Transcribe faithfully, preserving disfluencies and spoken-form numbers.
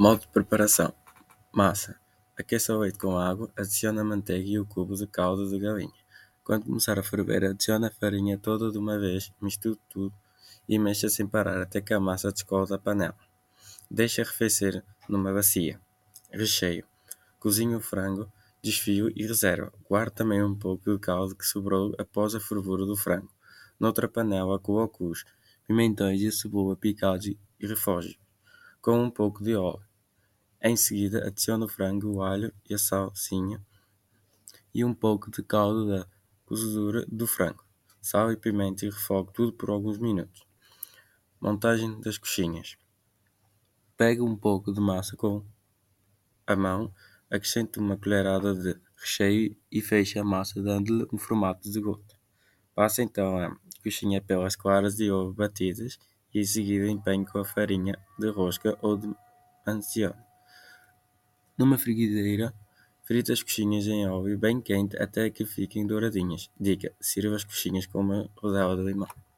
Modo de preparação: massa. Aqueça o leite com água, adicione a manteiga e o cubo de caldo de galinha. Quando começar a ferver, adicione a farinha toda de uma vez, misture tudo e mexa sem parar até que a massa descole da panela. Deixe arrefecer numa bacia. Recheio: cozinhe o frango, desfio e reserva. Guarde também um pouco de caldo que sobrou após a fervura do frango. Noutra panela, coloque os pimentões e a cebola picados e refogue com um pouco de óleo. Em seguida, adicione o frango, o alho e a salsinha e um pouco de caldo da cozedura do frango. Sal e pimenta e refogue tudo por alguns minutos. Montagem das coxinhas: pegue um pouco de massa com a mão, acrescente uma colherada de recheio e feche a massa dando-lhe um formato de gota. Passe então a coxinha pelas claras de ovo batidas e em seguida empenhe com a farinha de rosca ou de macarrão. Numa frigideira, frite as coxinhas em óleo bem quente até que fiquem douradinhas. Dica: sirva as coxinhas com uma rodela de limão.